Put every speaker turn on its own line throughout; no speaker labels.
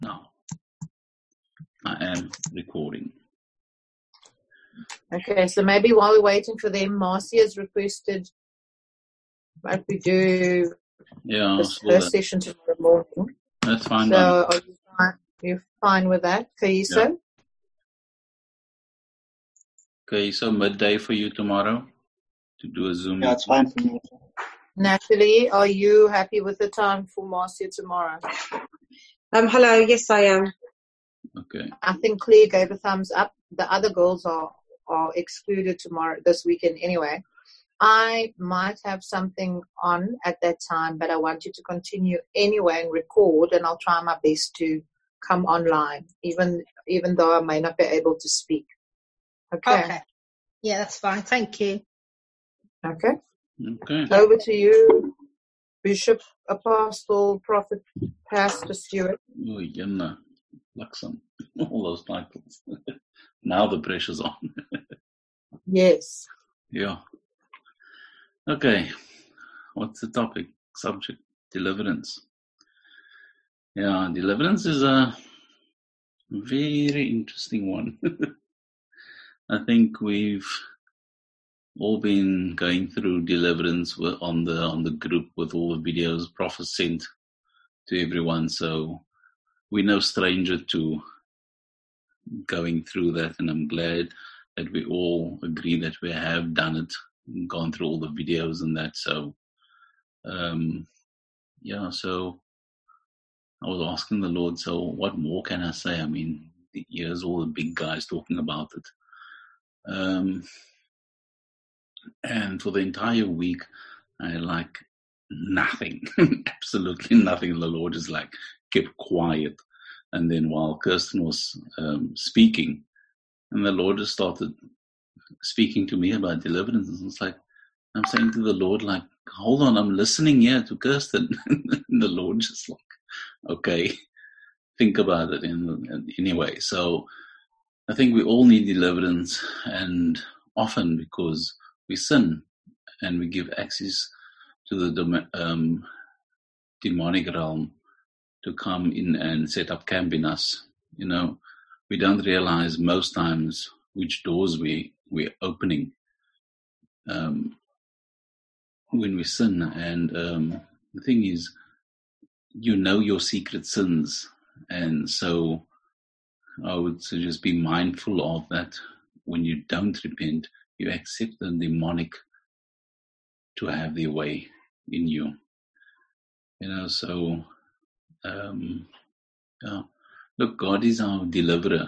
Now, I am recording.
Okay, so maybe while we're waiting for them, Marcy has requested that we do her session tomorrow morning.
That's fine.
So are you fine with that, Kaiso?
Yeah. Okay, so midday for you tomorrow to do a Zoom.
Yeah, it's fine for me.
Natalie, are you happy with the time for Marcia tomorrow?
Hello, yes I am.
Okay.
I think Claire gave a thumbs up. The other girls are excluded this weekend anyway. I might have something on at that time, but I want you to continue anyway and record, and I'll try my best to come online, even though I may not be able to speak. Okay.
Yeah, that's fine. Thank you.
Okay.
Okay.
Over to you, Bishop, Apostle, Prophet, Pastor Stewart.
Oh, yeah, Luxem. All those titles. Now the pressure's on.
Yes.
Yeah. Okay. What's the topic? Subject? Deliverance. Yeah, deliverance is a very interesting one. I think we've all been going through deliverance on the group with all the videos Prophet sent to everyone, so we're no stranger to going through that, and I'm glad that we all agree that we have done it, gone through all the videos and that. So so I was asking the Lord, so what more can I say? I mean, here's all the big guys talking about it. And for the entire week, I had nothing, absolutely nothing. The Lord just kept quiet. And then while Kirsten was speaking, and the Lord just started speaking to me about deliverance. And it's I'm saying to the Lord, hold on, I'm listening here to Kirsten. And the Lord just okay, think about it. And anyway, so I think we all need deliverance, and often because we sin and we give access to the demonic realm to come in and set up camp in us. We don't realize most times which doors we're opening when we sin. And the thing is, your secret sins. And so I would suggest be mindful of that. When you don't repent, you accept the demonic to have their way in you. So look, God is our deliverer.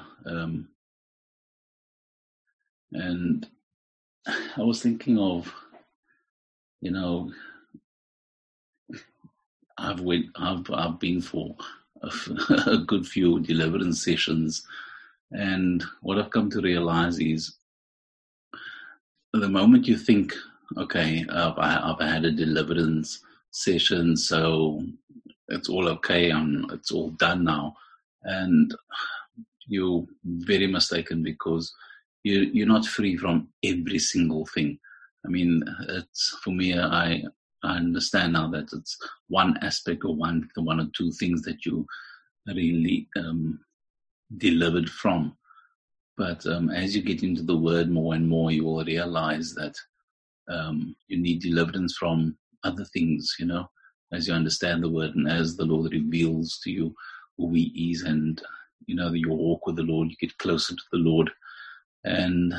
And I was thinking of, I've been for a good few deliverance sessions, and what I've come to realize is the moment you think, okay, I've had a deliverance session, so it's all okay, it's all done now, and you're very mistaken, because you're not free from every single thing. I mean, it's, for me, I understand now that it's one aspect or one or two things that you really delivered from. But as you get into the Word more and more, you will realize that you need deliverance from other things, as you understand the Word and as the Lord reveals to you who He is, and, your walk with the Lord, you get closer to the Lord. And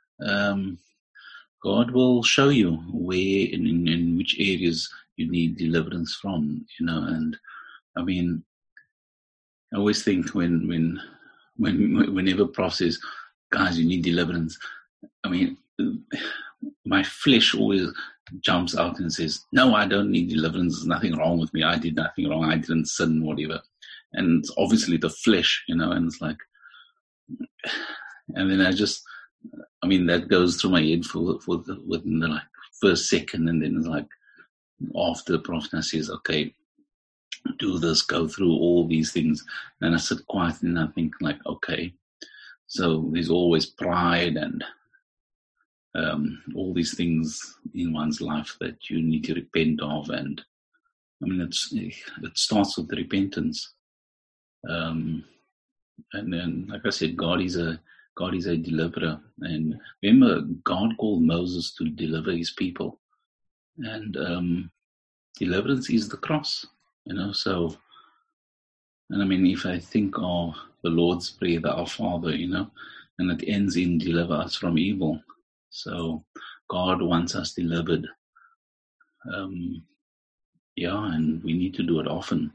God will show you where, in which areas you need deliverance from, and I mean, I always think whenever Prof says, guys, you need deliverance, I mean, my flesh always jumps out and says, no, I don't need deliverance. There's nothing wrong with me. I did nothing wrong. I didn't sin, whatever. And it's obviously the flesh, and it's and then that goes through my head within the first second, and then it's after the Prophet says, okay, do this, go through all these things, and I sit quietly and I think okay, so there's always pride and all these things in one's life that you need to repent of. And I mean, it starts with repentance. And then, like I said, God is a deliverer. And remember, God called Moses to deliver his people. And deliverance is the cross, so, and I mean, if I think of the Lord's Prayer, the Our Father, and it ends in deliver us from evil. So God wants us delivered. And we need to do it often.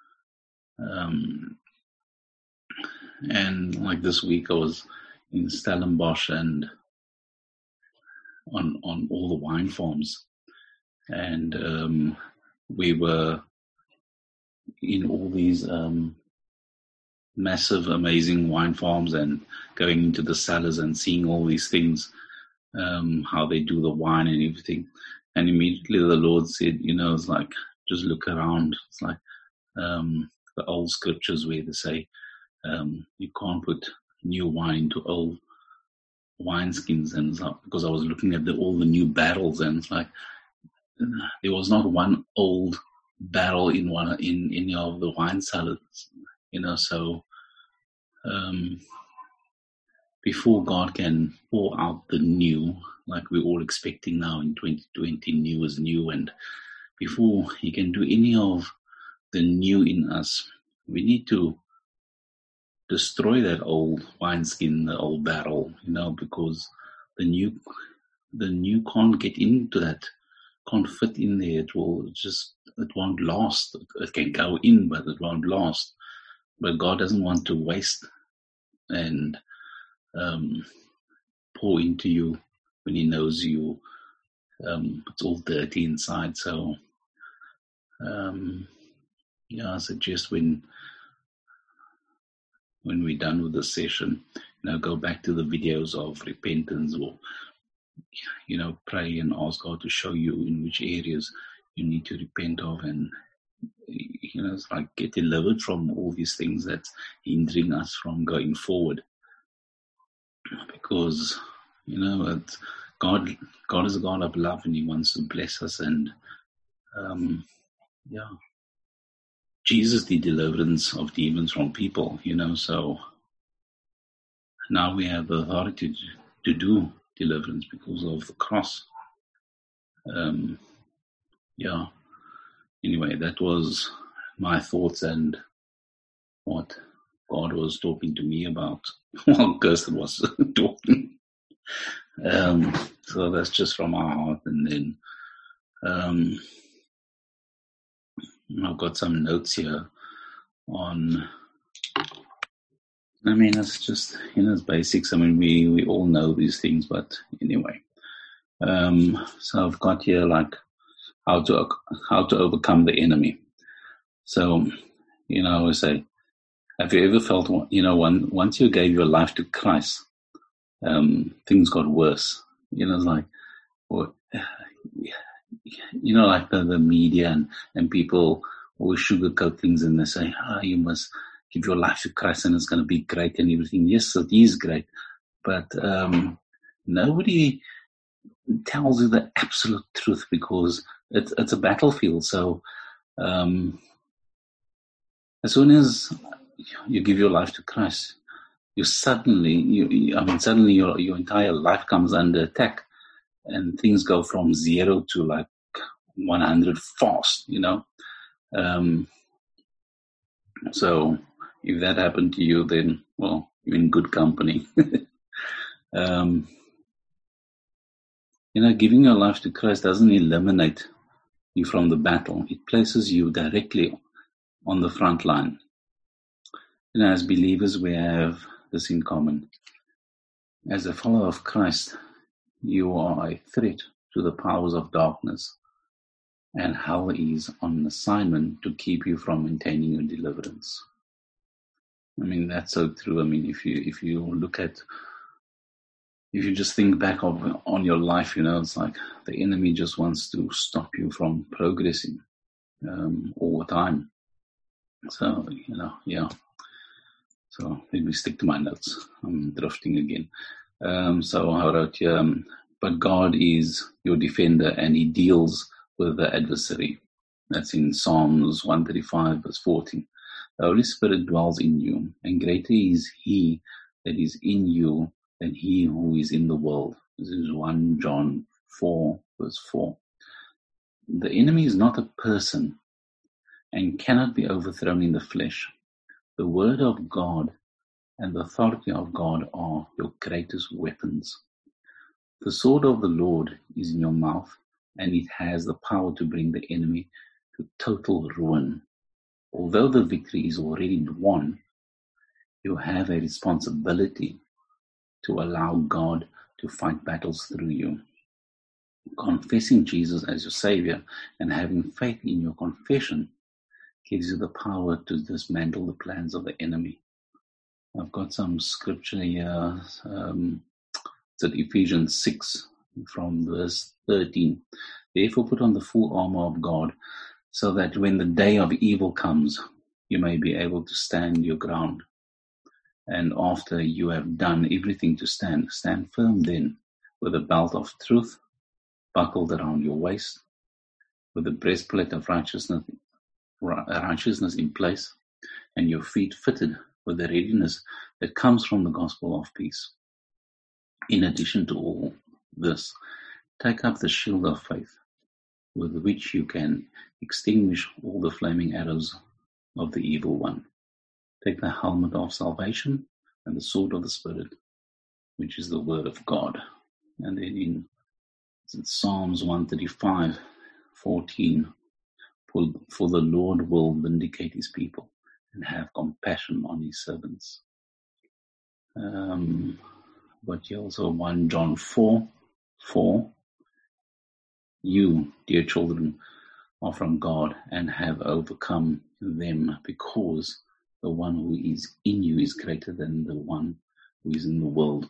And like this week I was in Stellenbosch and on all the wine farms, and we were in all these massive, amazing wine farms and going into the cellars and seeing all these things, how they do the wine and everything. And immediately the Lord said, it's like, just look around. It's like the old scriptures where they say you can't put new wine into old wineskins. And it's like, because I was looking at all the new barrels, and it's like there was not one old barrel in any of the wine cellars, so before God can pour out the new, like we're all expecting now in 2020, new is new, and before he can do any of the new in us, we need to destroy that old wineskin, the old barrel, because the new can't get into that, can't fit in there. It won't last. It can go in, but it won't last. But God doesn't want to waste and pour into you when he knows you. It's all dirty inside. So, I suggest when we're done with the session, go back to the videos of repentance, or pray and ask God to show you in which areas you need to repent of, and it's like get delivered from all these things that's hindering us from going forward. Because God is a God of love, and he wants to bless us, and Jesus did deliverance of demons from people, so now we have the authority to do deliverance because of the cross. Anyway, that was my thoughts and what God was talking to me about while Kirsten was talking. So that's just from our heart. And then I've got some notes here on, it's just, it's basics. We all know these things, but anyway. So I've got here like how to overcome the enemy. So, I always say, have you ever felt, once you gave your life to Christ, things got worse. It's like, like the media and people always sugarcoat things, and they say, you must give your life to Christ and it's going to be great and everything. Yes, it is great, but nobody tells you the absolute truth, because it's a battlefield. So as soon as you give your life to Christ, suddenly your entire life comes under attack, and things go from 0 to like 100 fast, So if that happened to you, then, well, you're in good company. Giving your life to Christ doesn't eliminate you from the battle. It places you directly on the front line. As believers, we have this in common. As a follower of Christ, you are a threat to the powers of darkness, and hell is on assignment to keep you from maintaining your deliverance. That's so true. If you look at, if you just think back on your life, it's like the enemy just wants to stop you from progressing all the time. So, So let me stick to my notes. I'm drifting again. So I wrote here, but God is your defender, and he deals with the adversary. That's in Psalms 135 verse 14. The Holy Spirit dwells in you, and greater is He that is in you than he who is in the world. This is 1 John 4, verse 4. The enemy is not a person and cannot be overthrown in the flesh. The Word of God and the authority of God are your greatest weapons. The sword of the Lord is in your mouth, and it has the power to bring the enemy to total ruin. Although the victory is already won, you have a responsibility to allow God to fight battles through you. Confessing Jesus as your Savior and having faith in your confession gives you the power to dismantle the plans of the enemy. I've got some scripture here. It's at Ephesians 6 from verse 13. Therefore put on the full armor of God, so that when the day of evil comes, you may be able to stand your ground. And after you have done everything to stand firm then, with a belt of truth buckled around your waist, with the breastplate of righteousness in place, and your feet fitted with the readiness that comes from the gospel of peace. In addition to all this, take up the shield of faith, with which you can extinguish all the flaming arrows of the evil one. Take the helmet of salvation and the sword of the Spirit, which is the word of God. And then in Psalms 135:14, for the Lord will vindicate his people and have compassion on his servants. But here also 1 John 4:4, you, dear children, are from God and have overcome them, because the one who is in you is greater than the one who is in the world.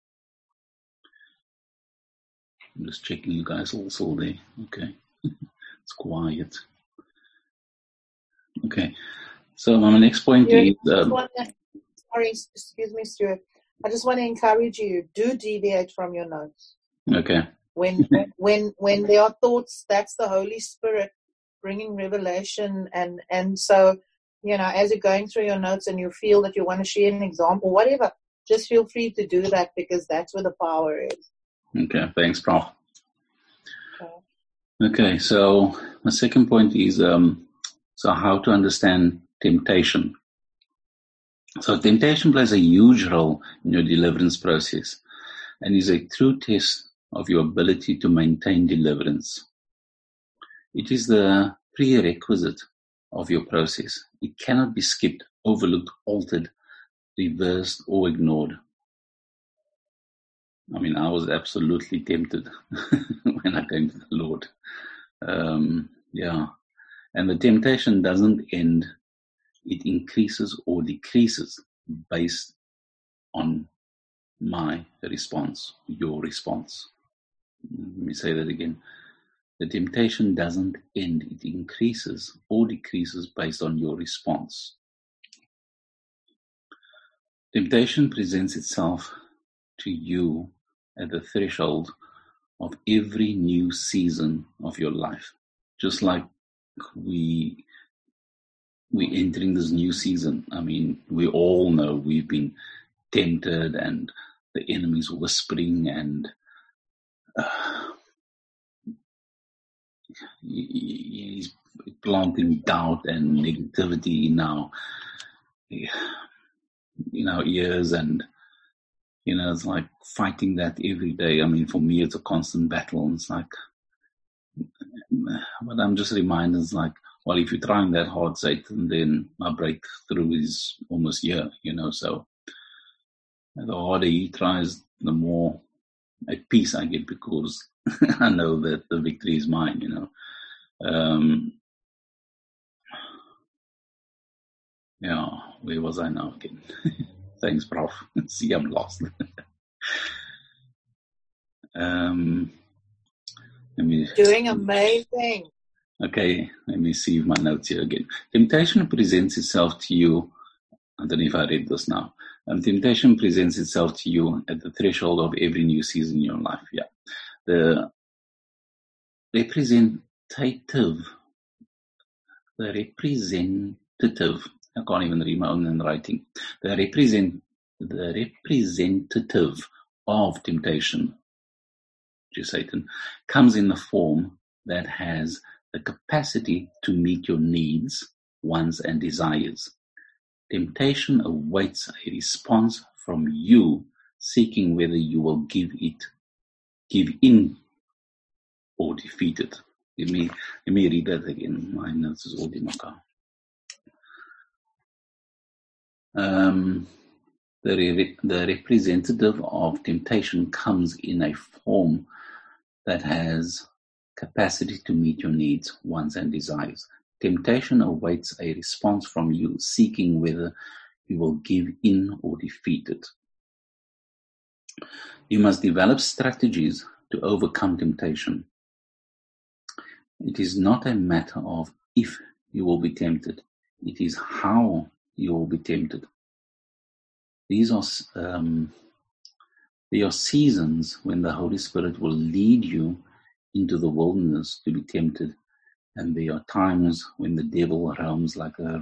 I'm just checking you guys all still there. Okay. It's quiet. Okay. So my next point is...
sorry, excuse me, Stuart. I just want to encourage you, do deviate from your notes.
Okay.
When there are thoughts, that's the Holy Spirit bringing revelation. And so, as you're going through your notes and you feel that you want to share an example, whatever, just feel free to do that, because that's where the power is.
Okay, thanks, Prof. Okay, so my second point is how to understand temptation. So temptation plays a huge role in your deliverance process and is a true test of your ability to maintain deliverance. It is the prerequisite of your process. It cannot be skipped, overlooked, altered, reversed, or ignored. I mean, I was absolutely tempted when I came to the Lord. And the temptation doesn't end. It increases or decreases based on my response, your response. Let me say that again. The temptation doesn't end. It increases or decreases based on your response. Temptation presents itself to you at the threshold of every new season of your life. Just like we entering this new season. I mean, we all know we've been tempted and the enemy's whispering and he's planting doubt and negativity in our ears, and it's like fighting that every day. I mean, for me, it's a constant battle. And it's like, but I'm just reminded, it's like, well, if you're trying that hard, Satan, then my breakthrough is almost here, so the harder he tries, the more at peace I get, because I know that the victory is mine, where was I now again? Thanks, Prof. See, I'm lost.
Doing amazing.
Okay, let me see my notes here again. Temptation presents itself to you. I don't know if I read this now. Temptation presents itself to you at the threshold of every new season in your life. Yeah. The representative I can't even read my own handwriting. The representative of temptation, which is Satan, comes in the form that has the capacity to meet your needs, wants, and desires. Temptation awaits a response from you, seeking whether you will give in, or defeat it. Let me read that again. My notes is all in my car. The representative of temptation comes in a form that has capacity to meet your needs, wants, and desires. Temptation awaits a response from you, seeking whether you will give in or defeat it. You must develop strategies to overcome temptation. It is not a matter of if you will be tempted, it is how you will be tempted. There are seasons when the Holy Spirit will lead you into the wilderness to be tempted, and there are times when the devil roams like a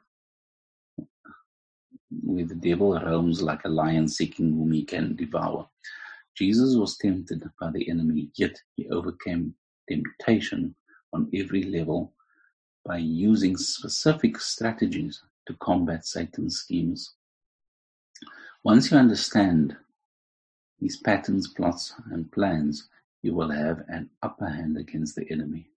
lion seeking whom he can devour. Jesus was tempted by the enemy, yet he overcame temptation on every level by using specific strategies to combat Satan's schemes. Once you understand his patterns, plots, and plans, you will have an upper hand against the enemy.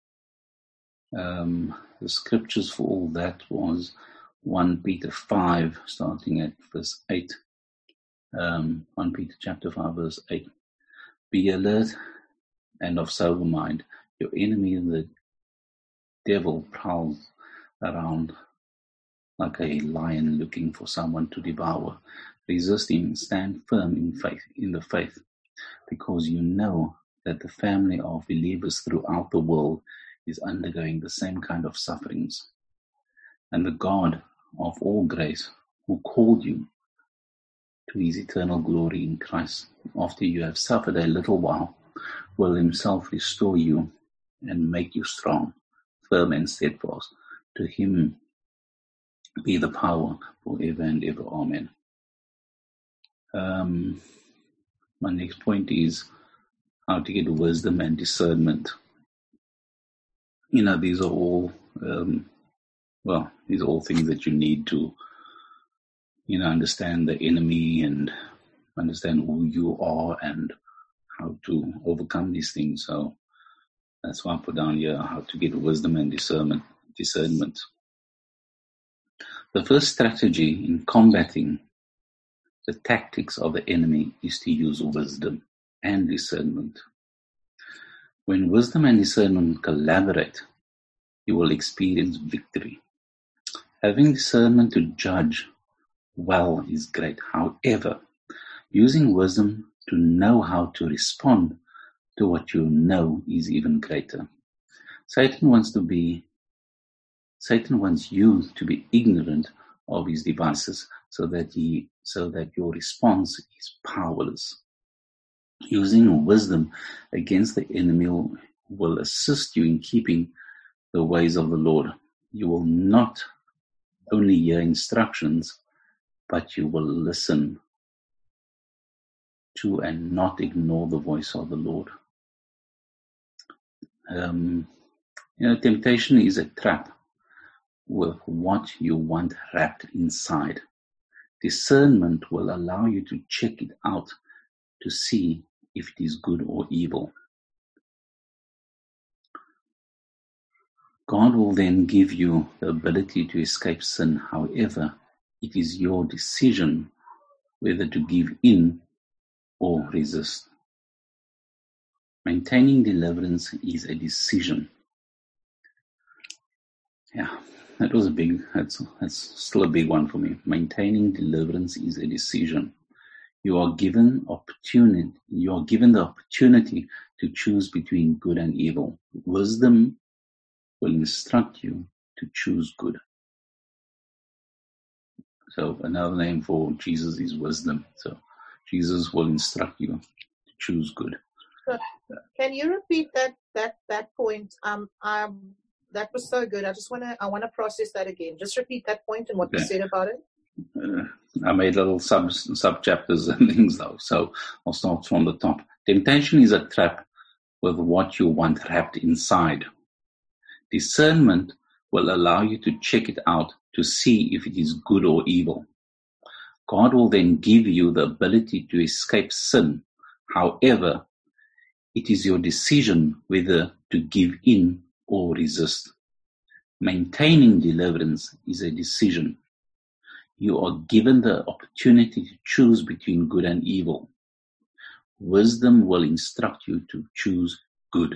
The scriptures for all that was 1 Peter 5, starting at verse 8. 1 Peter chapter 5, verse 8. Be alert and of sober mind. Your enemy, the devil, prowls around like a lion looking for someone to devour. Resist him, stand firm in the faith, because you know that the family of believers throughout the world is undergoing the same kind of sufferings. And the God of all grace, who called you to his eternal glory in Christ, after you have suffered a little while, will himself restore you and make you strong, firm, and steadfast. To him be the power forever and ever. Amen. My next point is how to get wisdom and discernment. These are all things that you need to understand the enemy and understand who you are and how to overcome these things. So that's why I put down here how to get wisdom and discernment. The first strategy in combating the tactics of the enemy is to use wisdom and discernment. When wisdom and discernment collaborate, you will experience victory. Having discernment to judge well is great. However, using wisdom to know how to respond to what you know is even greater. Satan wants you to be ignorant of his devices so that your response is powerless. Using wisdom against the enemy will assist you in keeping the ways of the Lord. You will not only hear instructions, but you will listen to and not ignore the voice of the Lord. Temptation is a trap with what you want wrapped inside. Discernment will allow you to check it out to see if it is good or evil. God will then give you the ability to escape sin. However, it is your decision whether to give in or resist. Maintaining deliverance is a decision. Yeah, that's still a big one for me. Maintaining deliverance is a decision. You are given the opportunity to choose between good and evil. Wisdom will instruct you to choose good. So another name for Jesus is wisdom. So Jesus will instruct you to choose good.
Can you repeat that point? That was so good. I want to process that again. Just repeat that point and what you
Okay.
said about it.
I made little sub chapters and things though. So I'll start from the top. Temptation is a trap with what you want wrapped inside. Discernment will allow you to check it out to see if it is good or evil. God will then give you the ability to escape sin. However, it is your decision whether to give in or resist. Maintaining deliverance is a decision. You are given the opportunity to choose between good and evil. Wisdom will instruct you to choose good.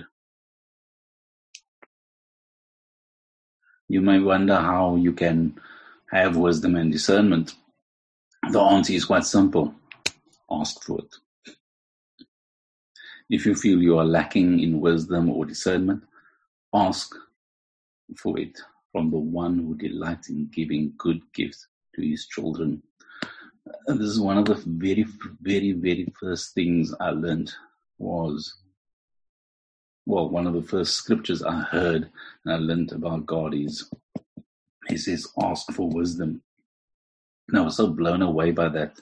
You may wonder how you can have wisdom and discernment. The answer is quite simple. Ask for it. If you feel you are lacking in wisdom or discernment, ask for it from the one who delights in giving good gifts to his children. And this is one of the very, very, very first things I learned was, well, one of the first scriptures I heard and I learned about God is, he says, ask for wisdom. And I was so blown away by that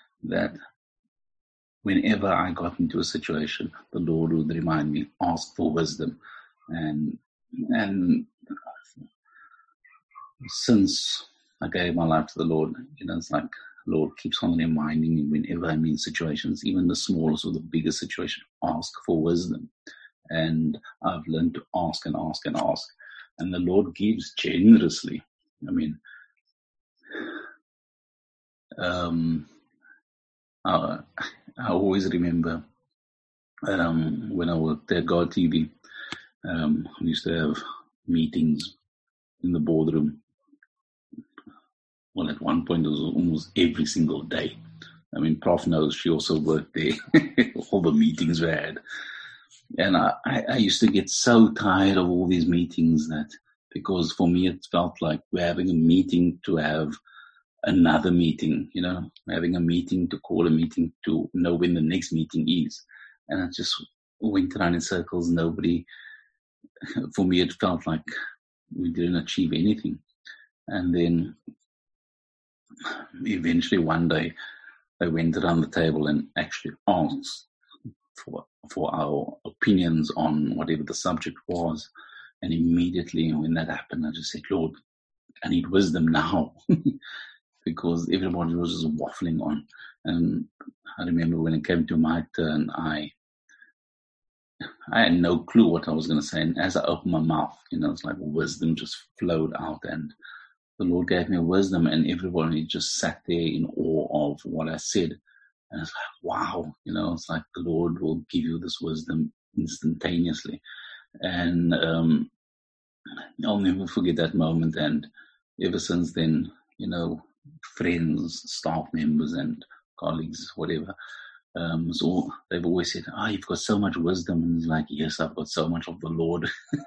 whenever I got into a situation, the Lord would remind me, ask for wisdom. And since I gave my life to the Lord, it's like the Lord keeps on reminding me whenever I'm in situations, even the smallest or the biggest situation, ask for wisdom. And I've learned to ask and ask and ask. And the Lord gives generously. I mean, I always remember when I worked at God TV, we used to have meetings in the boardroom. Well, at one point it was almost every single day. I mean, Prof knows she also worked there. All the meetings we had. And I used to get so tired of all these meetings because for me it felt like we're having a meeting to have another meeting, having a meeting to call a meeting to know when the next meeting is. And I just went around in circles. For me, it felt like we didn't achieve anything. And then eventually one day I went around the table and actually asked for our opinions on whatever the subject was. And immediately when that happened, I just said, Lord, I need wisdom now. Because everybody was just waffling on. And I remember when it came to my turn, I had no clue what I was going to say. And as I opened my mouth, it's like wisdom just flowed out. And the Lord gave me wisdom, and everybody just sat there in awe of what I said. And it's like, wow, it's like the Lord will give you this wisdom instantaneously. And I'll never forget that moment. And ever since then, friends, staff members and colleagues, whatever. So they've always said, you've got so much wisdom. And it's like, yes, I've got so much of the Lord.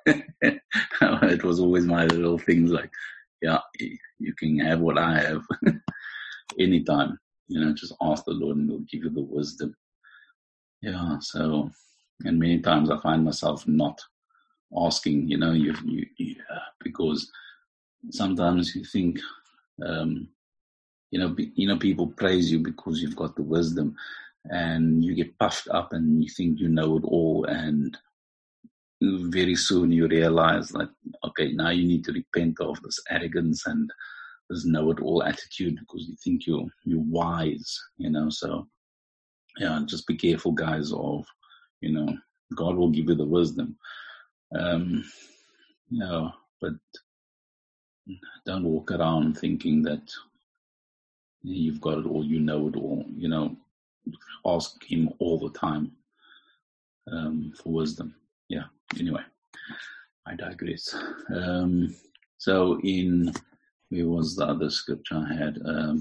It was always my little things like, yeah, you can have what I have anytime. Just ask the Lord and he'll give you the wisdom. Yeah, so, and many times I find myself not asking, because sometimes you think, people praise you because you've got the wisdom, and you get puffed up and you think you know it all, and very soon you realize that, okay, now you need to repent of this arrogance and this know-it-all attitude because you think you're wise, so yeah, just be careful, guys, of, God will give you the wisdom, but don't walk around thinking that you've got it all, you know it all, ask him all the time for wisdom. Yeah, anyway, I digress. So where was the other scripture I had?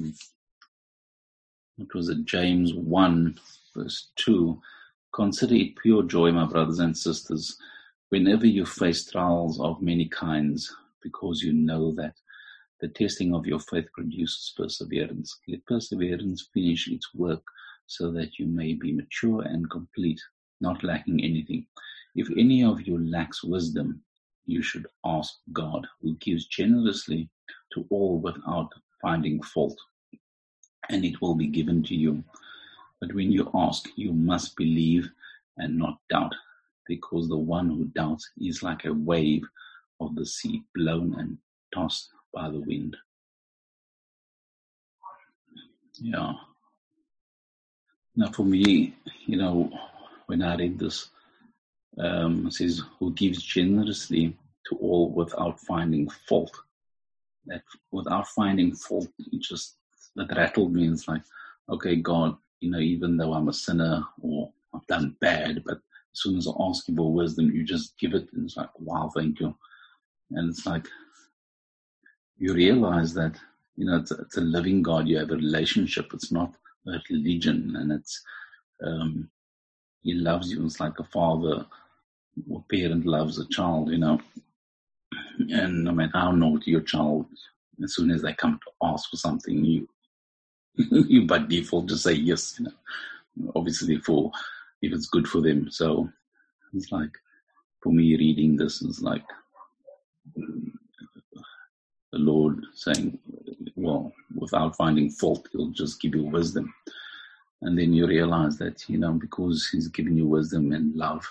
It was at James 1, verse 2. Consider it pure joy, my brothers and sisters, whenever you face trials of many kinds, because you know that the testing of your faith produces perseverance. Let perseverance finish its work so that you may be mature and complete, not lacking anything. If any of you lacks wisdom, you should ask God, who gives generously to all without finding fault, and it will be given to you. But when you ask, you must believe and not doubt, because the one who doubts is like a wave of the sea, blown and tossed by the wind. Yeah. Now for me, when I read this, it says, who gives generously to all without finding fault. That without finding fault, that rattled me. It's like, okay, God, even though I'm a sinner or I've done bad, but as soon as I ask you for wisdom, you just give it. And it's like, wow, thank you. And it's like, you realize that, it's a living God. You have a relationship. It's not a religion. And it's, he loves you. It's like a father or parent loves a child, and no matter how naughty your child, as soon as they come to ask for something, you by default just say yes, obviously if it's good for them. So it's like, for me, reading this is like the Lord saying, well, without finding fault, he'll just give you wisdom. And then you realize that, because he's given you wisdom and love,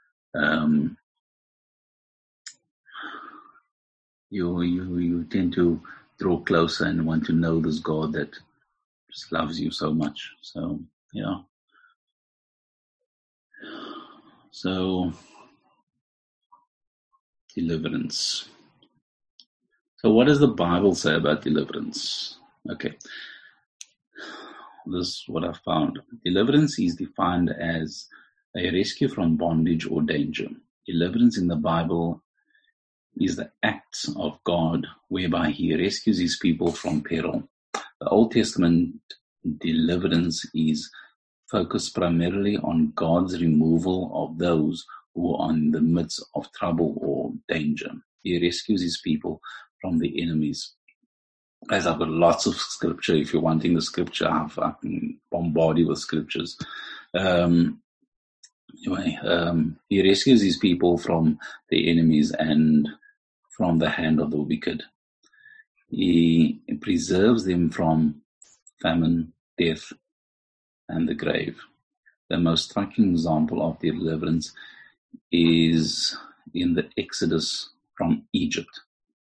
you tend to draw closer and want to know this God that just loves you so much. So, yeah. So, deliverance. So what does the Bible say about deliverance? Okay. This is what I found. Deliverance is defined as a rescue from bondage or danger. Deliverance in the Bible is the acts of God whereby he rescues his people from peril. The Old Testament deliverance is focused primarily on God's removal of those who are in the midst of trouble or danger. He rescues his people from the enemies. Guys, I've got lots of scripture. If you're wanting the scripture, I can bombard you with scriptures. He rescues his people from the enemies and from the hand of the wicked. He preserves them from famine, death, and the grave. The most striking example of deliverance is in the Exodus from Egypt.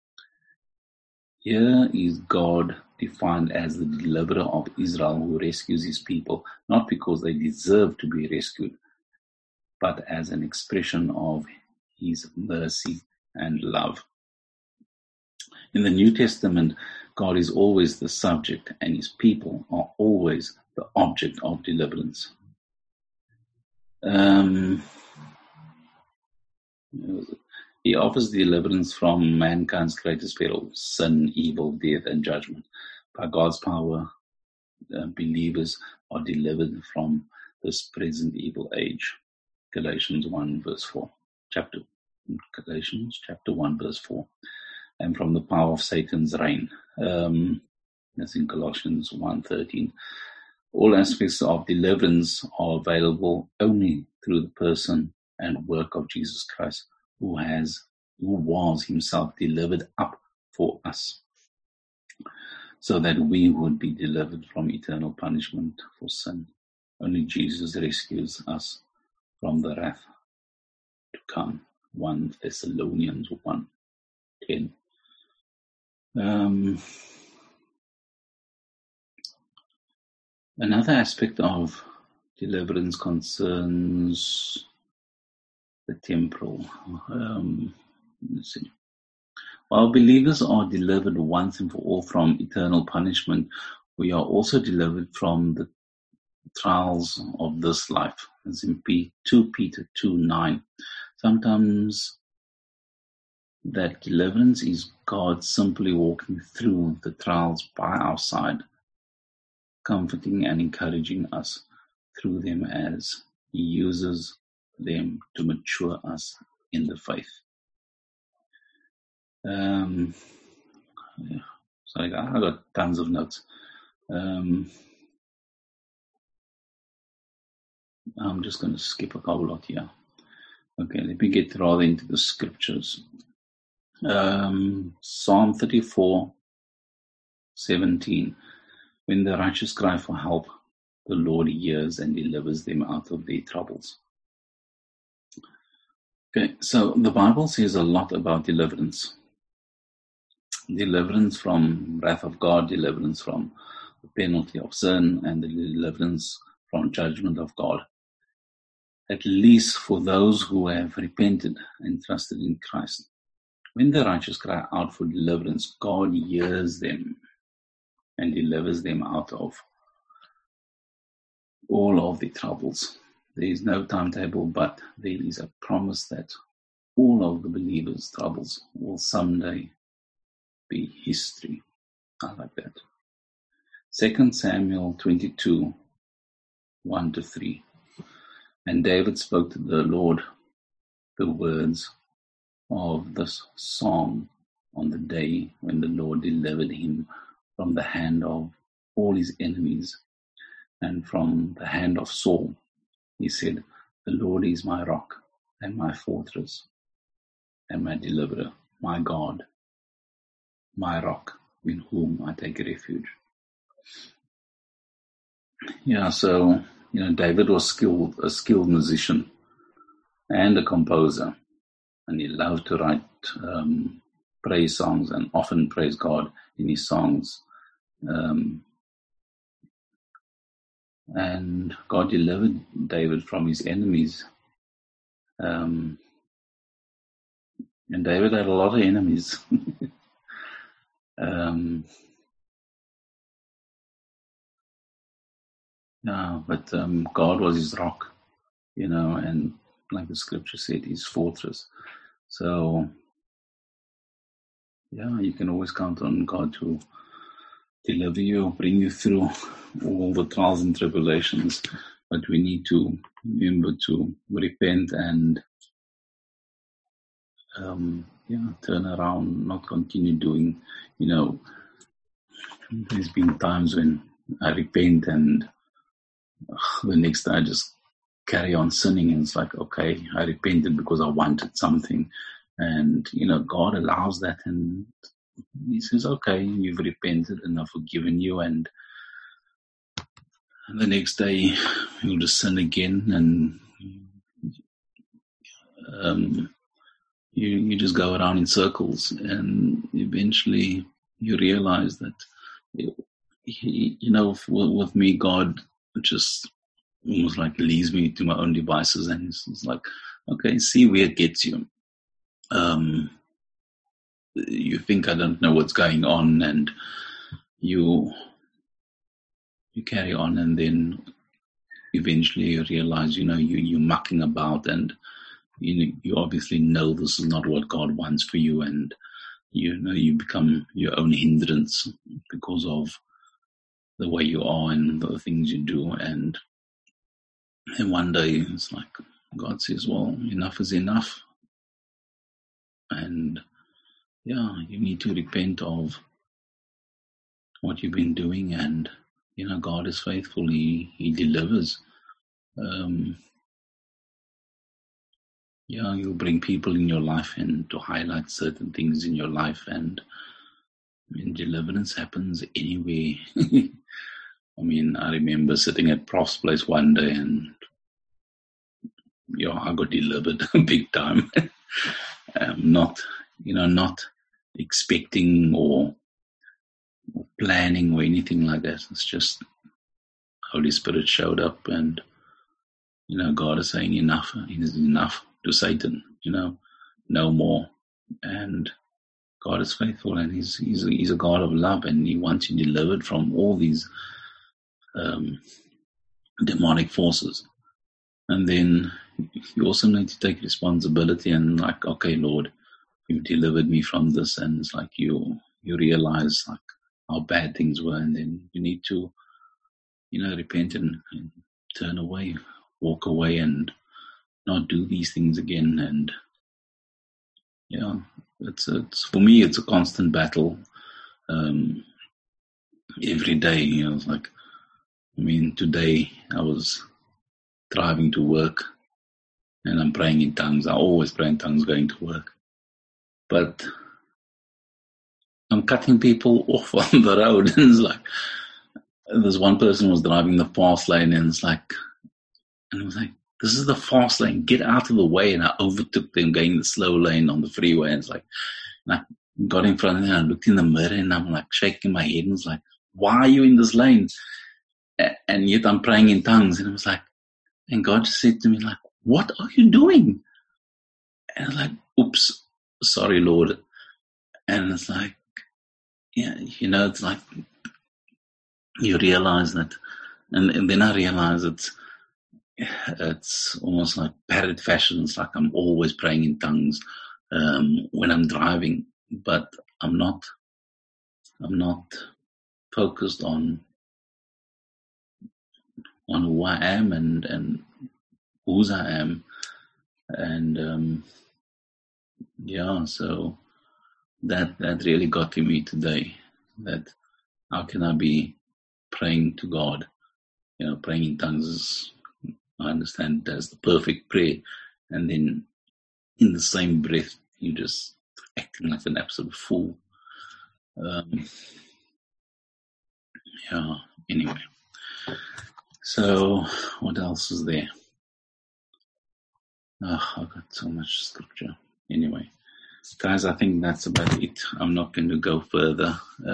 Here is God defined as the deliverer of Israel who rescues his people, not because they deserve to be rescued, but as an expression of his mercy and love. In the New Testament, God is always the subject and his people are always the object of deliverance. He offers deliverance from mankind's greatest peril, sin, evil, death, and judgment. By God's power, believers are delivered from this present evil age. Galatians 1 verse 4. Galatians chapter 1 verse 4. And from the power of Satan's reign. That's in Colossians 1:13. All aspects of deliverance are available only through the person and work of Jesus Christ, who was himself delivered up for us, so that we would be delivered from eternal punishment for sin. Only Jesus rescues us from the wrath to come. 1 Thessalonians 1:10. Another aspect of deliverance concerns the temporal. Let's see. While believers are delivered once and for all from eternal punishment, we are also delivered from the trials of this life. As in 2 Peter 2:9. Sometimes that deliverance is God simply walking through the trials by our side, comforting and encouraging us through them as he uses them to mature us in the faith. Sorry, I got tons of notes. I'm just going to skip a whole lot here. Okay, let me get rather into the scriptures. Psalm 34:17. When the righteous cry for help, the Lord hears and delivers them out of their troubles. Okay, so the Bible says a lot about deliverance. Deliverance from wrath of God, deliverance from the penalty of sin, and the deliverance from judgment of God. At least for those who have repented and trusted in Christ. When the righteous cry out for deliverance, God hears them and delivers them out of all of the troubles. There is no timetable, but there is a promise that all of the believers' troubles will someday be history. I like that. 2 Samuel 22:1-3. And David spoke to the Lord the words of this song on the day when the Lord delivered him from the hand of all his enemies and from the hand of Saul. He said, "The Lord is my rock and my fortress and my deliverer, my God, my rock, in whom I take refuge." Yeah, so, David was a skilled musician and a composer, and he loved to write praise songs and often praise God in his songs. And God delivered David from his enemies. And David had a lot of enemies. But God was his rock, and like the scripture said, his fortress. So, you can always count on God to deliver you, bring you through all the trials and tribulations. But we need to remember to repent and turn around, not continue doing, there's been times when I repent and the next day I just carry on sinning, and it's like, okay, I repented because I wanted something, and God allows that, and he says, okay, you've repented and I've forgiven you, and the next day you'll just sin again, and you just go around in circles, and eventually you realize that with me, God just almost like leaves me to my own devices, and it's like, okay, see where it gets you. You think I don't know what's going on, and you carry on, and then eventually you realize, you're mucking about, and you obviously know this is not what God wants for you, and you become your own hindrance because of the way you are and the things you do, and one day it's like God says, well, enough is enough, and you need to repent of what you've been doing, and God is faithful. He delivers. He'll bring people in your life and to highlight certain things in your life, and deliverance happens anywhere. I remember sitting at Prof's place one day, and I got delivered big time. Not expecting or planning or anything like that. It's just Holy Spirit showed up, and God is saying enough is enough to Satan. No more. And God is faithful, and He's a God of love, and He wants you delivered from all these demonic forces. And then you also need to take responsibility and like, okay, Lord, you've delivered me from this, and it's like you realize like how bad things were, and then you need to repent and turn away, walk away, and not do these things again. And it's for me, it's a constant battle every day. It's like, today I was driving to work and I'm praying in tongues. I always pray in tongues going to work, but I'm cutting people off on the road. And it's like, this one person was driving the fast lane, and it's like, and I was like, this is the fast lane, get out of the way. And I overtook them going the slow lane on the freeway. And it's like, and I got in front of them, and I looked in the mirror, and I'm like shaking my head, and it's like, why are you in this lane? And yet I'm praying in tongues. And it was like, and God just said to me, like, what are you doing? And I was like, oops, sorry, Lord. And it's like, yeah, it's like, you realize that. And then I realize it's almost like parrot fashion. It's like I'm always praying in tongues when I'm driving, but I'm not focused on who I am and whose I am. And so that really got to me today, that how can I be praying to God? Praying in tongues is, I understand, as the perfect prayer, and then in the same breath you just acting like an absolute fool. Anyway, so what else is there? I've got so much scripture. Anyway, guys, I think that's about it. I'm not going to go further.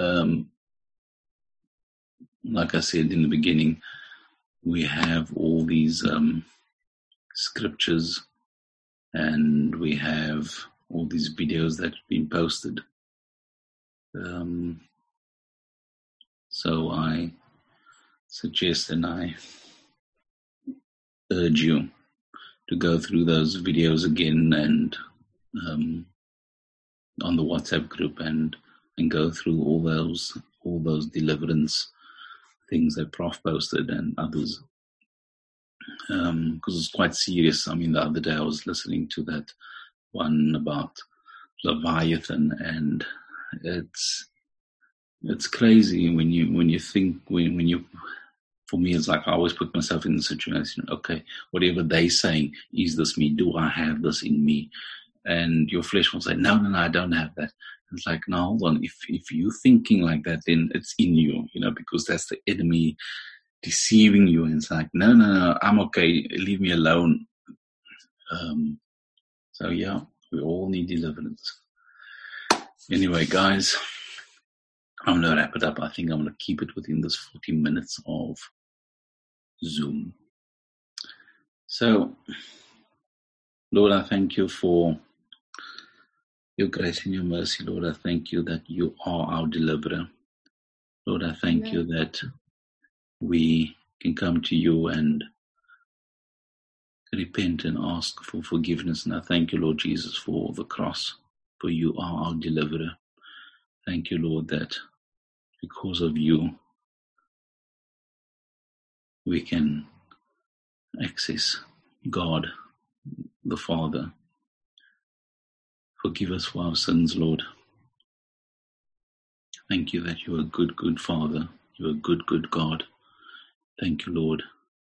Like I said in the beginning, we have all these scriptures, and we have all these videos that have been posted. So I suggest and I urge you to go through those videos again and on the WhatsApp group and go through all those deliverance things that Prof posted and others, because it's quite serious. I mean, the other day I was listening to that one about Leviathan, and it's crazy when you think, when you, for me, it's like I always put myself in the situation, okay, whatever they're saying, is this me? Do I have this in me? And your flesh will say, no, I don't have that. It's like, no, hold on. If you're thinking like that, then it's in you, because that's the enemy deceiving you. And it's like, no, I'm okay. Leave me alone. So yeah, we all need deliverance. Anyway, guys, I'm going to wrap it up. I think I'm going to keep it within this 40 minutes of Zoom. So, Lord, I thank you for your grace and your mercy. Lord, I thank you that you are our deliverer. Lord, I thank you that we can come to you and repent and ask for forgiveness. And I thank you, Lord Jesus, for the cross, for you are our deliverer. Thank you, Lord, that because of you, we can access God, the Father. Forgive us for our sins, Lord. Thank you that you are a good, good Father. You are a good, good God. Thank you, Lord,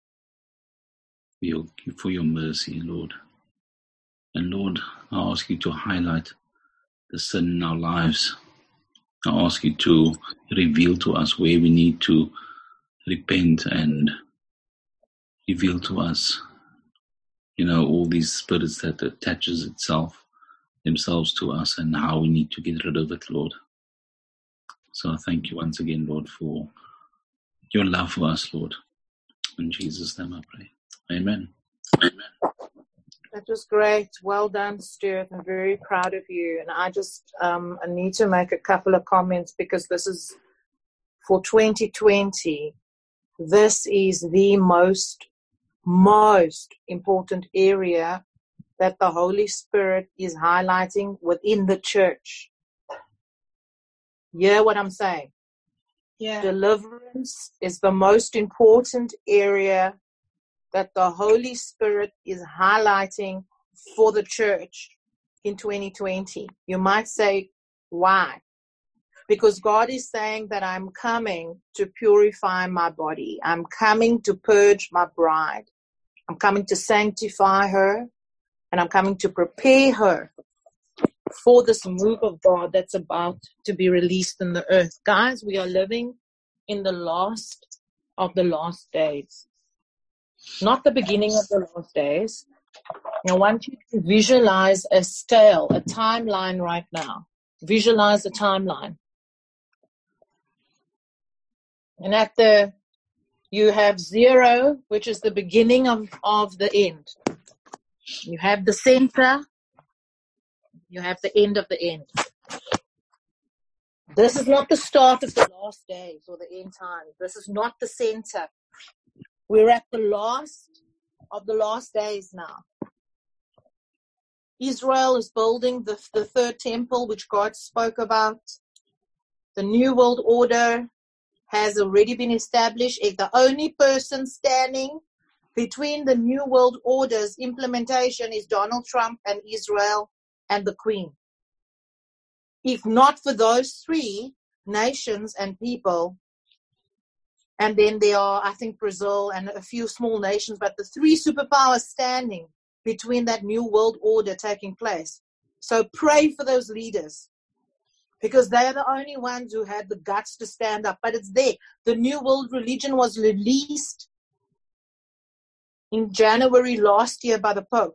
for your mercy, Lord. And Lord, I ask you to highlight the sin in our lives. I ask you to reveal to us where we need to repent and reveal to us, all these spirits that attaches themselves to us, and how we need to get rid of it, Lord. So I thank you once again, Lord, for your love for us, Lord. In Jesus' name I pray. Amen. Amen.
That was great. Well done, Stuart. I'm very proud of you. And I just I need to make a couple of comments, because this is for 2020. This is the most important area that the Holy Spirit is highlighting within the church. Hear what I'm saying?
Yeah.
Deliverance is the most important area that the Holy Spirit is highlighting for the church in 2020. You might say, why? Because God is saying that I'm coming to purify my body. I'm coming to purge my bride. I'm coming to sanctify her, and I'm coming to prepare her for this move of God that's about to be released in the earth. Guys, we are living in the last of the last days. Not the beginning of the last days. I want you to visualize a scale, a timeline right now. Visualize a timeline. And you have 0, which is the beginning of the end. You have the center. You have the end of the end. This is not the start of the last days or the end times. This is not the center. We're at the last of the last days now. Israel is building the third temple, which God spoke about. The New World Order has already been established. If the only person standing between the New World Order's implementation is Donald Trump and Israel and the Queen. If not for those 3 nations and people, and then there are, I think, Brazil and a few small nations, but the 3 superpowers standing between that New World Order taking place. So pray for those leaders, because they are the only ones who had the guts to stand up. But it's there. The New World Religion was released in January last year by the Pope.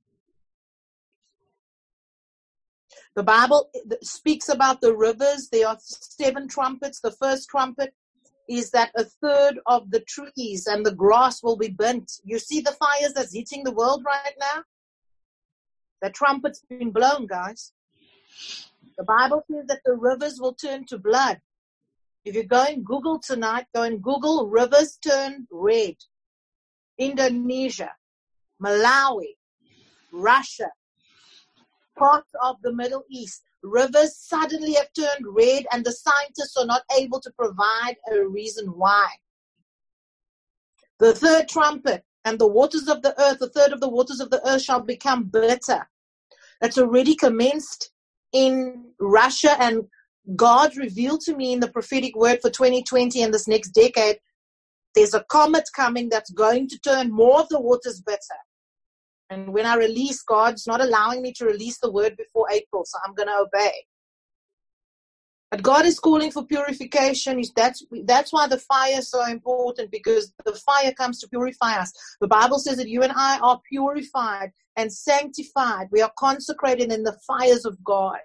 The Bible speaks about the rivers. There are 7 trumpets. The first trumpet is that 1/3 of the trees and the grass will be burnt. You see the fires that's hitting the world right now? The trumpet's been blown, guys. The Bible says that the rivers will turn to blood. If you go and Google tonight, go and Google rivers turn red. Indonesia, Malawi, Russia, parts of the Middle East. Rivers suddenly have turned red, and the scientists are not able to provide a reason why. The third trumpet, and the waters of the earth, 1/3 of the waters of the earth shall become bitter. That's already commenced in Russia, and God revealed to me in the prophetic word for 2020 and this next decade, there's a comet coming that's going to turn more of the waters bitter. And when I release, God's not allowing me to release the word before April, so I'm going to obey. But God is calling for purification. That's why the fire is so important, because the fire comes to purify us. The Bible says that you and I are purified and sanctified. We are consecrated in the fires of God.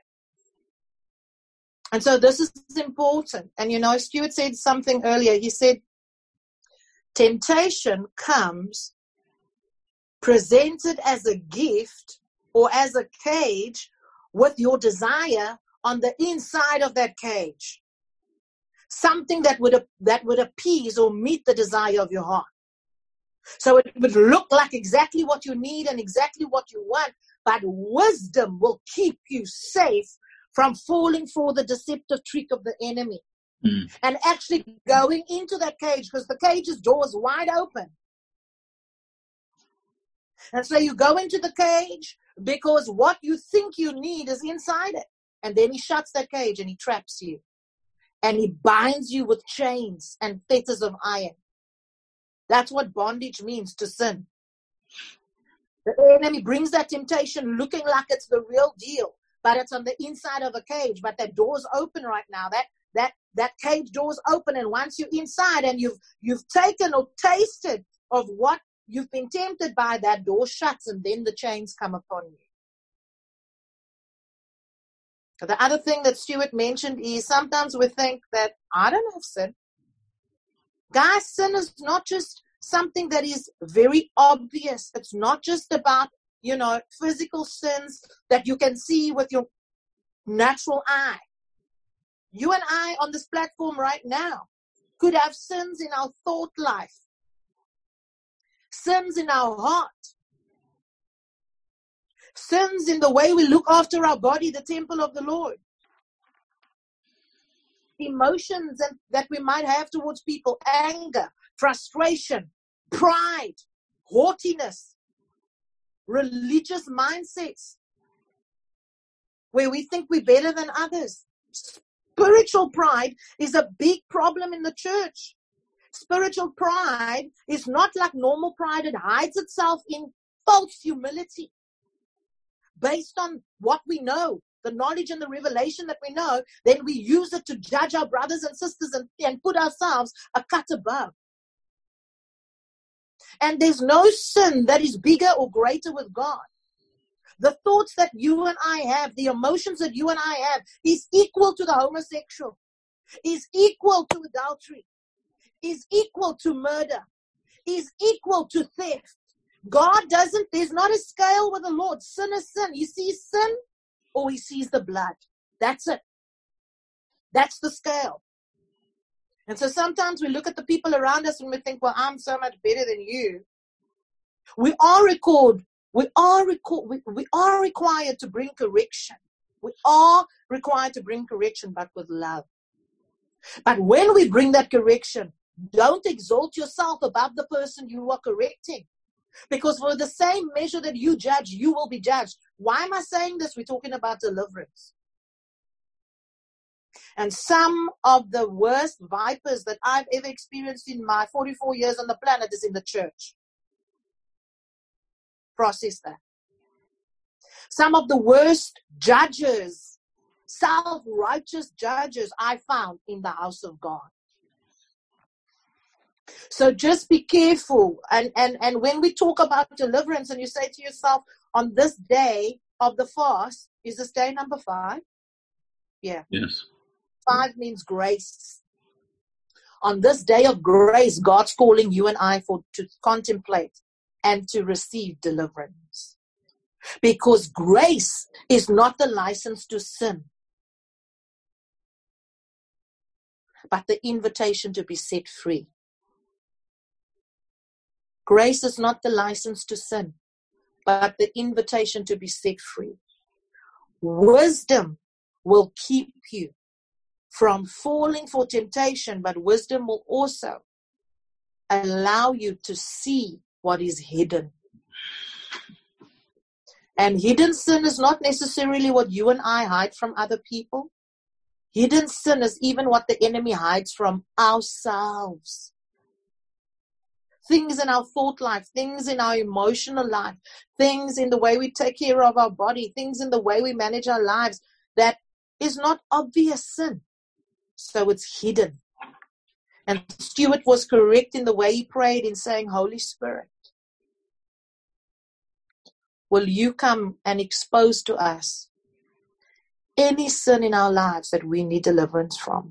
And so this is important. And Stuart said something earlier. He said, temptation comes presented as a gift or as a cage with your desire on the inside of that cage. Something that would appease or meet the desire of your heart. So it would look like exactly what you need and exactly what you want, but wisdom will keep you safe from falling for the deceptive trick of the enemy. And actually going into that cage, because the cage's door is wide open. And so you go into the cage because what you think you need is inside it. And then he shuts that cage and he traps you. And he binds you with chains and fetters of iron. That's what bondage means to sin. The enemy brings that temptation looking like it's the real deal, but it's on the inside of a cage. But that door's open right now. That cage door's open, and once you're inside and you've taken or tasted of what you've been tempted by, that door shuts, and then the chains come upon you. The other thing that Stuart mentioned is sometimes we think that I don't have sin. Guys, sin is not just something that is very obvious. It's not just about, physical sins that you can see with your natural eye. You and I on this platform right now could have sins in our thought life, sins in our heart, sins in the way we look after our body, the temple of the Lord. Emotions that we might have towards people, anger, frustration, pride, haughtiness, religious mindsets, where we think we're better than others. Spiritual pride is a big problem in the church. Spiritual pride is not like normal pride. It hides itself in false humility based on what we know, the knowledge and the revelation that we know, then we use it to judge our brothers and sisters and put ourselves a cut above. And there's no sin that is bigger or greater with God. The thoughts that you and I have, the emotions that you and I have, is equal to the homosexual, is equal to adultery, is equal to murder, is equal to theft. God doesn't, there's not a scale with the Lord. Sin is sin. He sees sin or he sees the blood. That's it. That's the scale. And so sometimes we look at the people around us and we think, well, I'm so much better than you. We are required to bring correction. We are required to bring correction, but with love. But when we bring that correction, don't exalt yourself above the person you are correcting. Because for the same measure that you judge, you will be judged. Why am I saying this? We're talking about deliverance. And some of the worst vipers that I've ever experienced in my 44 years on the planet is in the church. Process that. Some of the worst judges, self-righteous judges, I found in the house of God. So just be careful. And when we talk about deliverance and you say to yourself, on this day of the fast, is this day number 5? Yeah.
Yes.
5 means grace. On this day of grace, God's calling you and I to contemplate and to receive deliverance. Because grace is not the license to sin, but the invitation to be set free. Grace is not the license to sin, but the invitation to be set free. Wisdom will keep you from falling for temptation, but wisdom will also allow you to see what is hidden. And hidden sin is not necessarily what you and I hide from other people. Hidden sin is even what the enemy hides from ourselves. Things in our thought life, things in our emotional life, things in the way we take care of our body, things in the way we manage our lives that is not obvious sin. So it's hidden. And Stuart was correct in the way he prayed in saying, Holy Spirit, will you come and expose to us any sin in our lives that we need deliverance from?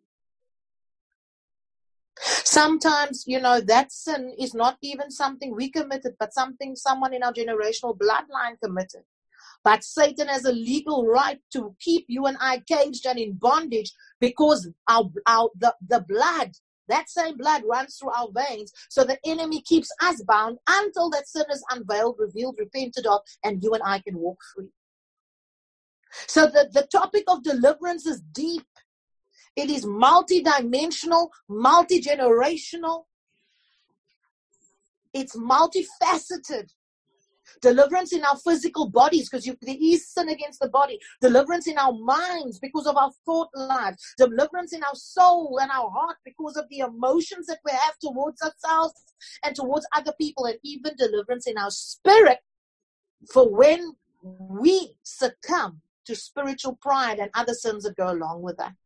Sometimes, that sin is not even something we committed, but something someone in our generational bloodline committed. But Satan has a legal right to keep you and I caged and in bondage because the blood, that same blood runs through our veins. So the enemy keeps us bound until that sin is unveiled, revealed, repented of, and you and I can walk free. So the topic of deliverance is deep. It is multidimensional, multi-generational. It's multifaceted. Deliverance in our physical bodies, because there is sin against the body. Deliverance in our minds because of our thought lives. Deliverance in our soul and our heart because of the emotions that we have towards ourselves and towards other people. And even deliverance in our spirit for when we succumb to spiritual pride and other sins that go along with that.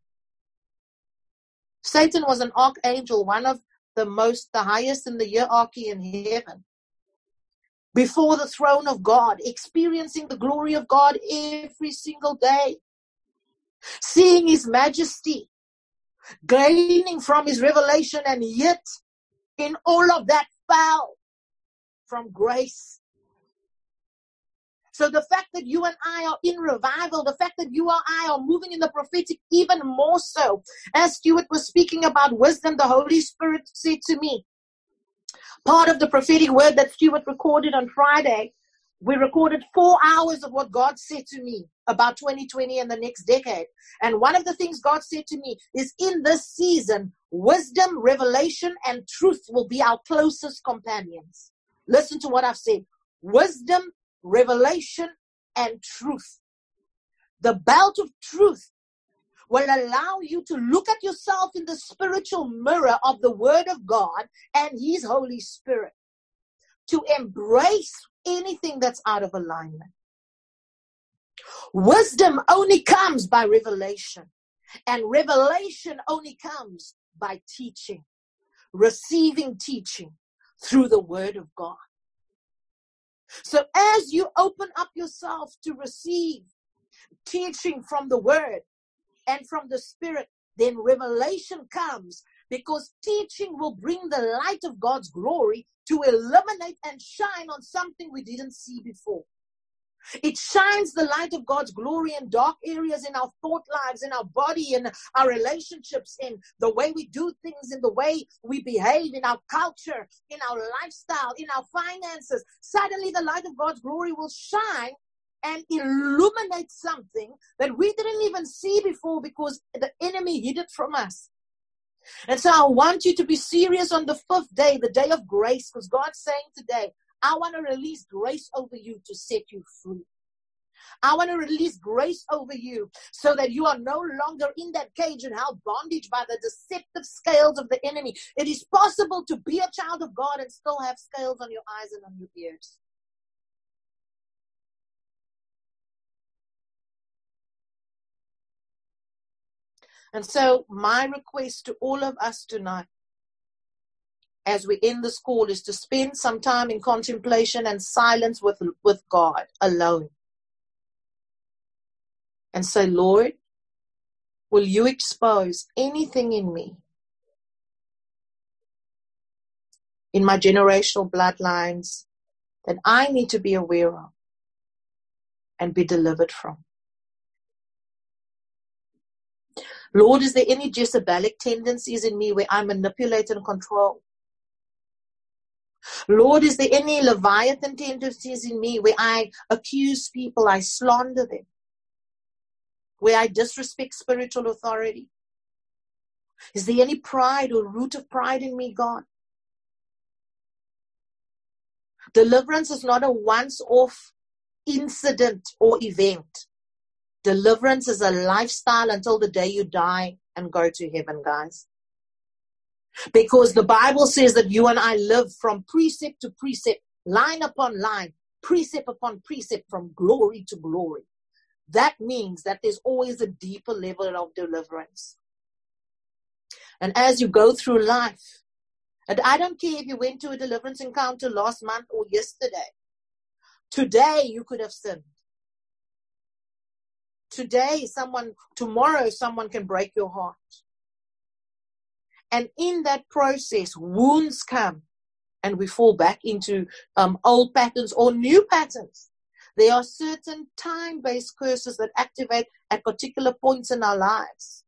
Satan was an archangel, one of the highest in the hierarchy in heaven. Before the throne of God, experiencing the glory of God every single day. Seeing his majesty, gaining from his revelation, and yet in all of that fell from grace. So the fact that you and I are in revival, the fact that you and I are moving in the prophetic even more so. As Stuart was speaking about wisdom, the Holy Spirit said to me, part of the prophetic word that Stuart recorded on Friday, we recorded 4 hours of what God said to me about 2020 and the next decade. And one of the things God said to me is in this season, wisdom, revelation, and truth will be our closest companions. Listen to what I've said. Wisdom, revelation, and truth. The belt of truth will allow you to look at yourself in the spiritual mirror of the Word of God and His Holy Spirit to embrace anything that's out of alignment. Wisdom only comes by revelation. And revelation only comes by teaching, receiving teaching through the word of God. So as you open up yourself to receive teaching from the word and from the Spirit, then revelation comes, because teaching will bring the light of God's glory to illuminate and shine on something we didn't see before. It shines the light of God's glory in dark areas in our thought lives, in our body, in our relationships, in the way we do things, in the way we behave, in our culture, in our lifestyle, in our finances. Suddenly the light of God's glory will shine and illuminate something that we didn't even see before, because the enemy hid it from us. And so I want you to be serious on the 5th day, the day of grace, because God's saying today, I want to release grace over you to set you free. I want to release grace over you so that you are no longer in that cage and held bondage by the deceptive scales of the enemy. It is possible to be a child of God and still have scales on your eyes and on your ears. And so my request to all of us tonight, as we end this call, is to spend some time in contemplation and silence with God alone. And say, Lord, will you expose anything in me, in my generational bloodlines, that I need to be aware of and be delivered from? Lord, is there any Jezebelic tendencies in me where I manipulate and control? Lord, is there any Leviathan tendencies in me where I accuse people, I slander them, where I disrespect spiritual authority? Is there any pride or root of pride in me, God? Deliverance is not a once-off incident or event. Deliverance is a lifestyle until the day you die and go to heaven, guys. Because the Bible says that you and I live from precept to precept, line upon line, precept upon precept, from glory to glory. That means that there's always a deeper level of deliverance. And as you go through life, and I don't care if you went to a deliverance encounter last month or yesterday, today you could have sinned. Tomorrow someone can break your heart. And in that process, wounds come and we fall back into old patterns or new patterns. There are certain time-based curses that activate at particular points in our lives.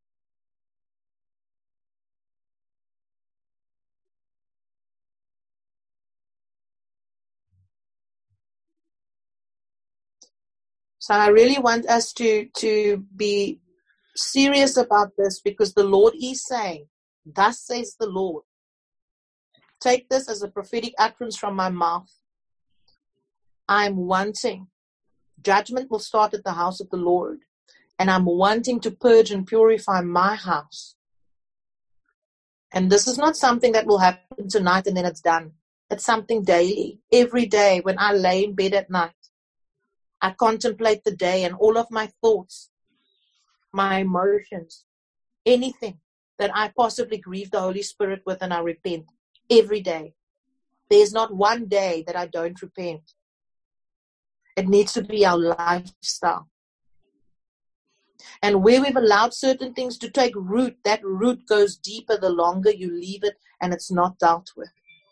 So I really want us to be serious about this, because the Lord is saying, thus says the Lord. Take this as a prophetic utterance from my mouth. I'm wanting. Judgment will start at the house of the Lord. And I'm wanting to purge and purify my house. And this is not something that will happen tonight and then it's done. It's something daily. Every day when I lay in bed at night, I contemplate the day and all of my thoughts, my emotions, anything that I possibly grieve the Holy Spirit with, and I repent every day. There's not one day that I don't repent. It needs to be our lifestyle. And where we've allowed certain things to take root, that root goes deeper the longer you leave it and it's not dealt with.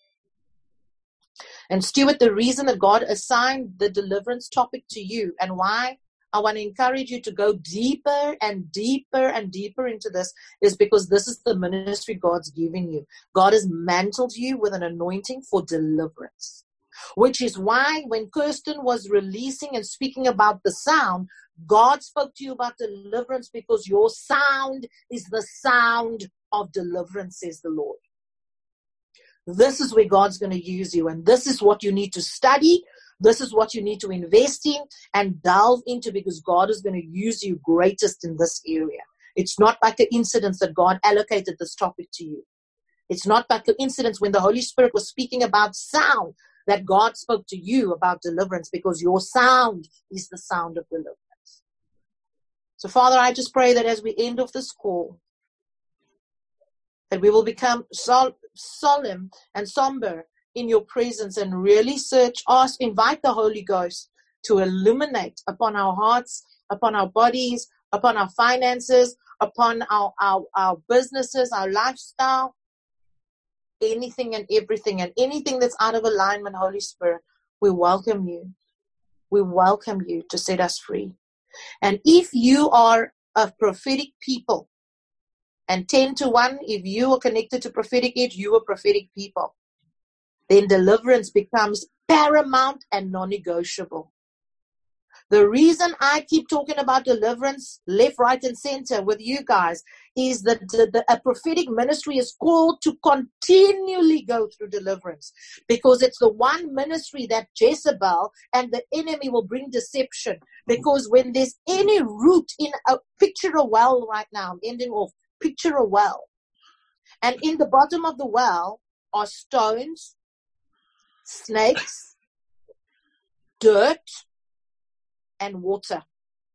And Stuart, the reason that God assigned the deliverance topic to you and why I want to encourage you to go deeper and deeper and deeper into this is because this is the ministry God's giving you. God has mantled you with an anointing for deliverance, which is why when Kirsten was releasing and speaking about the sound, God spoke to you about deliverance, because your sound is the sound of deliverance, says the Lord. This is where God's going to use you, and this is what you need to study. This is what you need to invest in and delve into, because God is going to use you greatest in this area. It's not by coincidence that God allocated this topic to you. It's not by coincidence when the Holy Spirit was speaking about sound that God spoke to you about deliverance, because your sound is the sound of deliverance. So, Father, I just pray that as we end off this call, that we will become solemn and somber in your presence and really invite the Holy Ghost to illuminate upon our hearts, upon our bodies, upon our finances, upon our businesses, our lifestyle, anything and everything, and anything that's out of alignment. Holy Spirit, we welcome you. We welcome you to set us free. And if you are a prophetic people, and 10-1, if you are connected to prophetic age, you are prophetic people, then deliverance becomes paramount and non-negotiable. The reason I keep talking about deliverance left, right, and center with you guys is that a prophetic ministry is called to continually go through deliverance, because it's the one ministry that Jezebel and the enemy will bring deception. Because when there's any root in picture a well right now, I'm ending off, picture a well. And in the bottom of the well are stones, snakes, dirt, and water.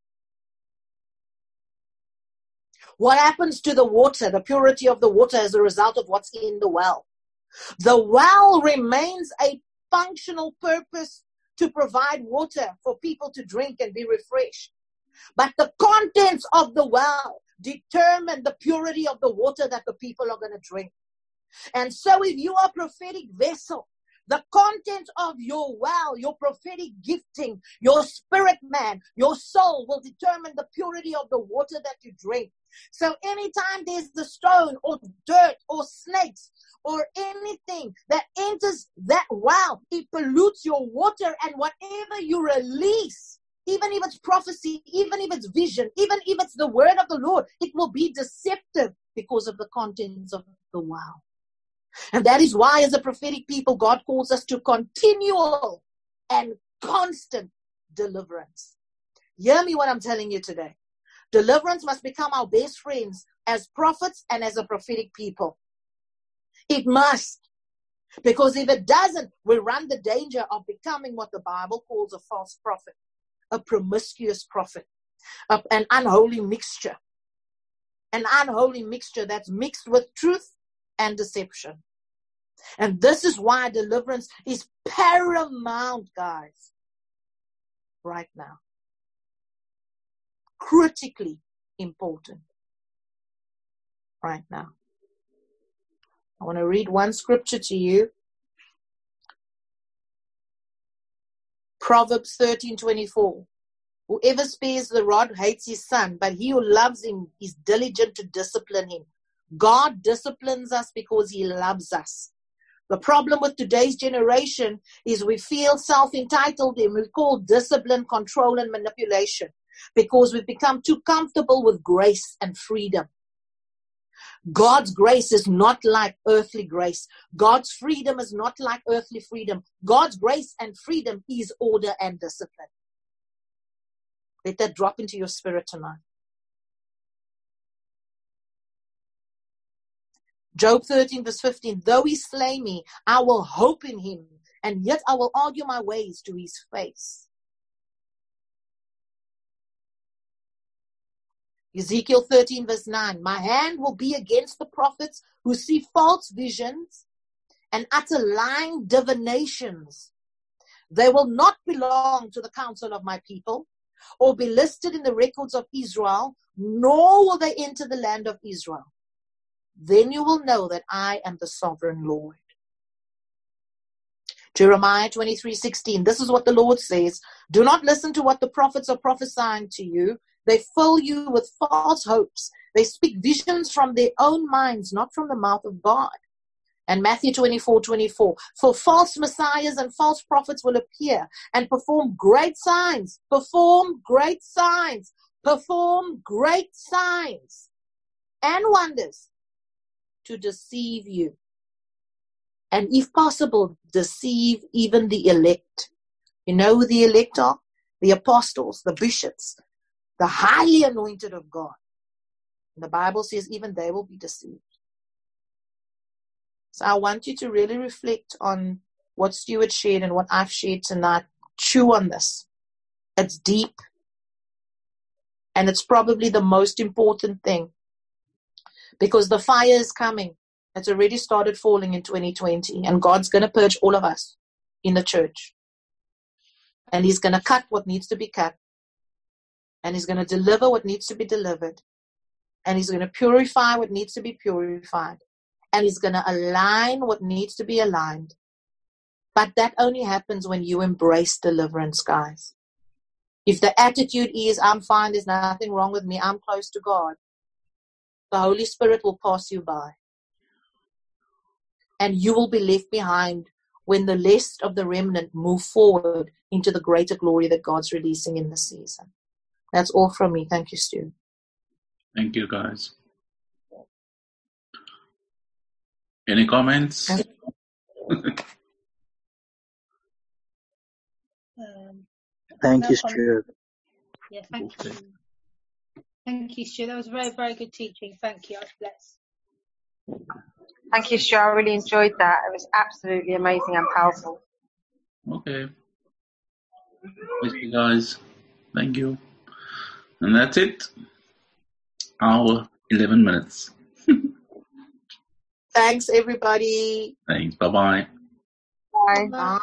What happens to the water, the purity of the water, as a result of what's in the well? The well remains a functional purpose to provide water for people to drink and be refreshed. But the contents of the well determine the purity of the water that the people are going to drink. And so if you are a prophetic vessel, the content of your well, your prophetic gifting, your spirit man, your soul will determine the purity of the water that you drink. So anytime there's the stone or dirt or snakes or anything that enters that well, it pollutes your water, and whatever you release, even if it's prophecy, even if it's vision, even if it's the word of the Lord, it will be deceptive because of the contents of the well. And that is why, as a prophetic people, God calls us to continual and constant deliverance. Hear me what I'm telling you today. Deliverance must become our best friends as prophets and as a prophetic people. It must. Because if it doesn't, we run the danger of becoming what the Bible calls a false prophet, a promiscuous prophet, an unholy mixture. An unholy mixture that's mixed with truth and deception. And this is why deliverance is paramount, guys, right now. Critically important right now. I want to read one scripture to you. Proverbs 13:24. Whoever spares the rod hates his son, but he who loves him is diligent to discipline him. God disciplines us because he loves us. The problem with today's generation is we feel self-entitled, and we call discipline, control, and manipulation, because we've become too comfortable with grace and freedom. God's grace is not like earthly grace. God's freedom is not like earthly freedom. God's grace and freedom is order and discipline. Let that drop into your spirit tonight. Job 13:15, though he slay me, I will hope in him, and yet I will argue my ways to his face. Ezekiel 13:9, my hand will be against the prophets who see false visions and utter lying divinations. They will not belong to the council of my people, or be listed in the records of Israel, nor will they enter the land of Israel. Then you will know that I am the sovereign Lord. Jeremiah 23:16. This is what the Lord says. Do not listen to what the prophets are prophesying to you. They fill you with false hopes. They speak visions from their own minds, not from the mouth of God. And Matthew 24:24. For false messiahs and false prophets will appear and perform great signs. Perform great signs. Perform great signs and wonders to deceive you. And if possible, deceive even the elect. You know who the elect are? The apostles, the bishops, the highly anointed of God. And the Bible says even they will be deceived. So I want you to really reflect on what Stuart shared and what I've shared tonight. Chew on this. It's deep. And it's probably the most important thing, because the fire is coming. It's already started falling in 2020, and God's going to purge all of us in the church. And he's going to cut what needs to be cut. And he's going to deliver what needs to be delivered. And he's going to purify what needs to be purified. And he's going to align what needs to be aligned. But that only happens when you embrace deliverance, guys. If the attitude is, I'm fine, there's nothing wrong with me, I'm close to God, the Holy Spirit will pass you by. And you will be left behind when the rest of the remnant move forward into the greater glory that God's releasing in the season. That's all from me. Thank you, Stu.
Thank you, guys. Any comments?
Thank you, Stuart.
Yeah, thank you. Thank you, Stuart. That was very, very good teaching. Thank you. I was blessed.
Thank you, Stuart. I really enjoyed that. It was absolutely amazing and powerful.
Okay. Thank you, guys. Thank you. And that's it. Hour, 11 minutes.
Thanks, everybody.
Thanks. Bye-bye.
Bye.
Bye.